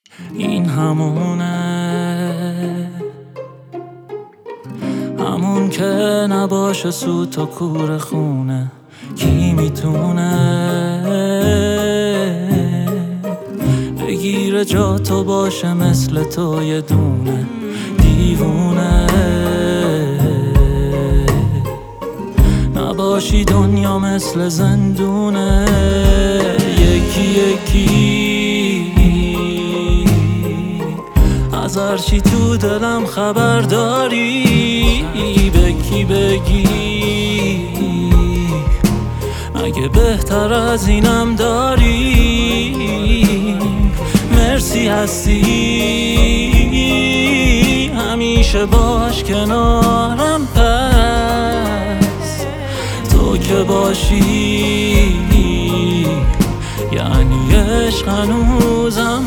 این همون که نباشه سوت و کور خونه. کی میتونه بگیره جا تو باشه مثل تو یه دونه دیوونه. نباشی دنیا مثل زندونه. یکی از هرچی تو دلم خبر داری. بگی اگه بهتر از اینم داری. مرسی هستی همیشه باش کنارم. پس تو که باشی یعنی عشق هنوزم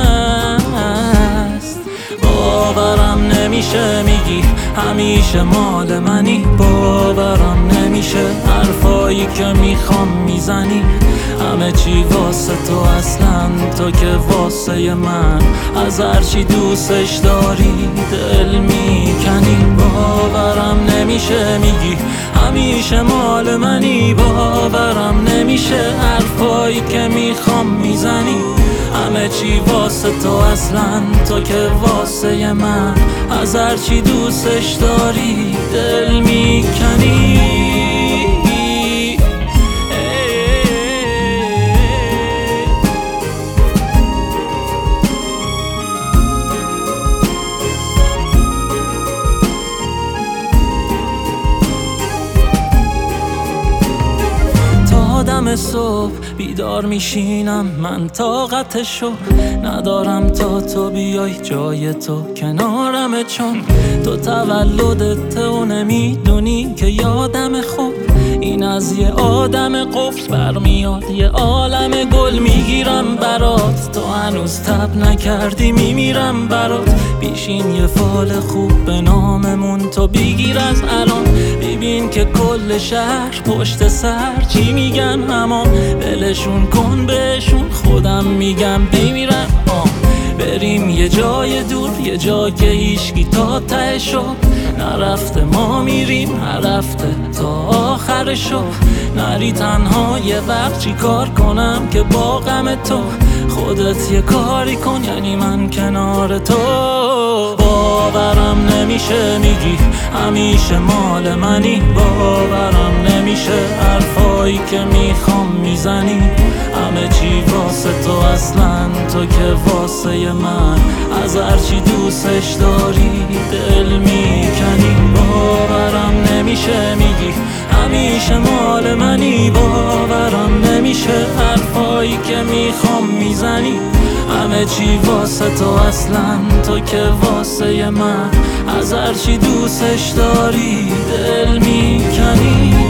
هست. باورم نمیشه میگی همیشه مال منی. باورم نمیشه حرفایی که میخوام میزنی. همه چی واسه تو اصلا تو که واسه من. از هرچی دوستش داری دل میکنی. باورم نمیشه میگی همیشه مال منی. باورم نمیشه حرفایی که میخوام میزنی. همه چی واسه تو اصلا تو که واسه من. از هرچی دوستش داری دل میکنی. دم صبح بیدار میشینم من طاقتشو ندارم تا تو بیای جای تو کنارمه. چون تو تولدت و نمیدونی که یادم خوب این از یه آدم قفل برمیاد یه عالم گل میگیرم برات. تو هنوز تب نکردی میمیرم برات. بیشین یه فال خوب به ناممون تو بگیر از الان. ببین که کل شهر پشت سر چی میگن همان. ولشون کن بهشون خودم میگم بمیرم. بریم یه جای دور یه جا که هیچکی تا تهشو نرفته. ما میریم هر هفته تا آخرشو. نری تنها یه وقت چی کار کنم که با غم تو. خودت یه کاری کن یعنی من کنار تو. باورم نمیشه میگی همیشه مال منی. باورم نمیشه حرفایی که میخوام میزنی. همه چی واسه تو اصلا تو که واسه من. از هرچی دوستش داری دل میکنی. باورم نمیشه میگی همیشه مال منی. باورم نمیشه حرفایی که میخوام میزنی. همه چی واسه تو اصلا تو که واسه من. از هرچی دوستش داری دل میکنی.